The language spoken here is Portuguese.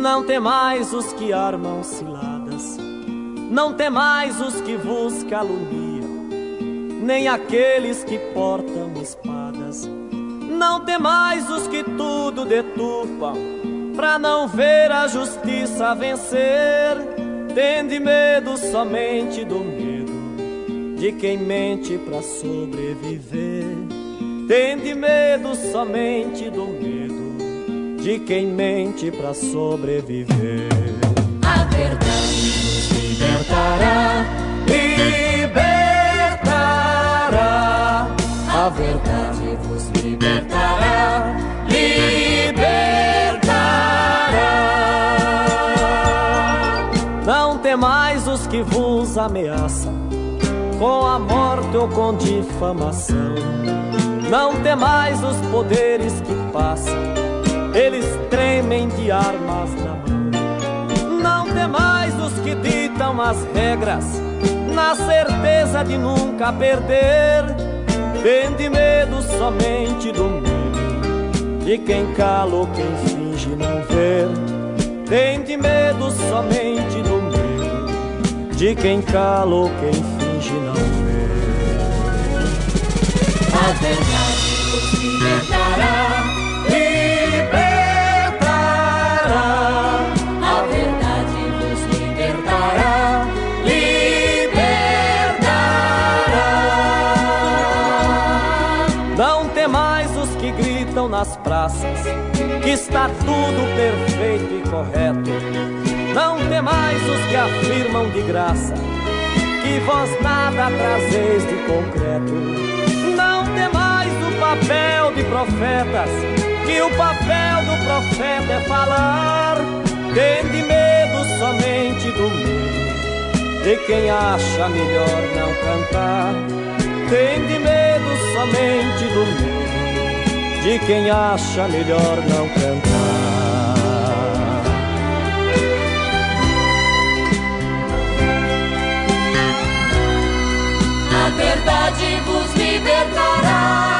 Não temais os que armam ciladas, não temais os que vos caluniam, nem aqueles que portam espadas. Não temais os que tudo deturpam, pra não ver a justiça vencer. Tende medo somente do medo de quem mente pra sobreviver. Tende medo somente do medo de quem mente pra sobreviver. A verdade nos libertará, libertará. a verdade vos libertará, libertará. Não temais os que vos ameaçam com a morte ou com difamação. Não temais os poderes que passam, eles tremem de armas na mão. Não temais os que ditam as regras, na certeza de nunca perder. Tende medo somente do medo de quem cala ou quem finge não ver. Tende medo somente do medo de quem cala ou quem finge não ver. A verdade vos libertará, libertará. a verdade vos libertará, libertará. Não temais os que gritam nas praças que está tudo perfeito e correto. Não temais os que afirmam de graça que vós nada trazeis de concreto. Não temais o papel de profetas, que o papel do profeta é falar. Tende medo somente do medo de quem acha melhor não cantar. Tende medo somente do medo de quem acha melhor não cantar. A verdade vos libertará.